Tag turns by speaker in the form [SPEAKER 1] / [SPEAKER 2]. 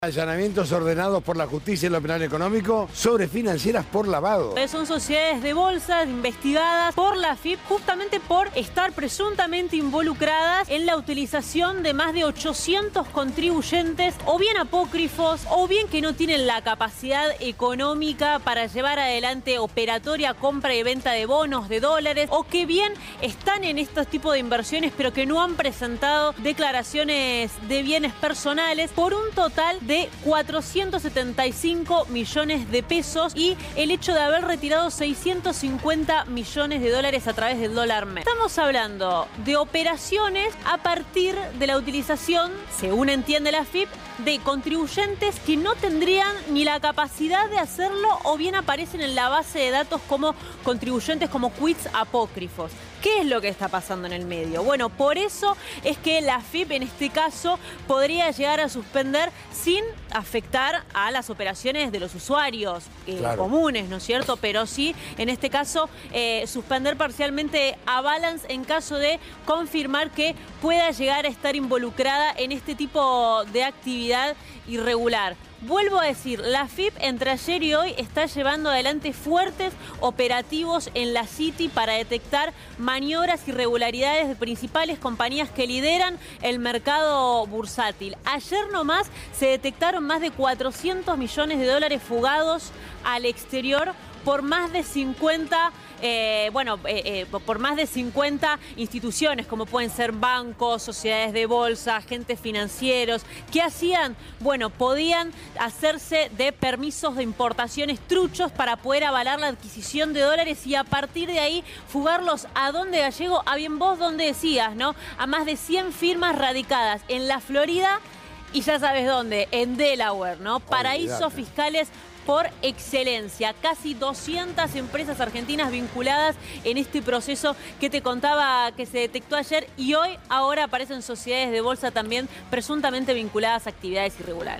[SPEAKER 1] Allanamientos ordenados por la justicia en lo penal económico sobre financieras por lavado.
[SPEAKER 2] Son sociedades de bolsa investigadas por la AFIP justamente por estar presuntamente involucradas en la utilización de más de 800 contribuyentes, o bien apócrifos, o bien que no tienen la capacidad económica para llevar adelante operatoria compra y venta de bonos, de dólares, o que bien están en estos tipos de inversiones pero que no han presentado declaraciones de bienes personales, por un total de 475 millones de pesos y el hecho de haber retirado 650 millones de dólares a través del dólar MEP. Estamos hablando de operaciones a partir de la utilización, según entiende la AFIP, de contribuyentes que no tendrían ni la capacidad de hacerlo o bien aparecen en la base de datos como contribuyentes como quits apócrifos. ¿Qué es lo que está pasando en el medio? Bueno, por eso es que la AFIP en este caso podría llegar a suspender sin afectar a las operaciones de los usuarios comunes, ¿no es cierto? Pero sí, en este caso, suspender parcialmente a Balance en caso de confirmar que pueda llegar a estar involucrada en este tipo de actividad irregular. Vuelvo a decir, la AFIP entre ayer y hoy está llevando adelante fuertes operativos en la City para detectar maniobras y irregularidades de principales compañías que lideran el mercado bursátil. Ayer nomás se detectaron más de 400 millones de dólares fugados al exterior por más de 50 por más de 50 instituciones, como pueden ser bancos, sociedades de bolsa, agentes financieros. ¿Qué hacían? Bueno, podían hacerse de permisos de importaciones truchos para poder avalar la adquisición de dólares y a partir de ahí fugarlos a dónde, Gallego, a bien vos donde decías, ¿no? A más de 100 firmas radicadas en la Florida y ya sabes dónde, en Delaware, ¿no? Paraísos fiscales por excelencia. Casi 200 empresas argentinas vinculadas en este proceso que te contaba que se detectó ayer y hoy ahora aparecen sociedades de bolsa también presuntamente vinculadas a actividades irregulares.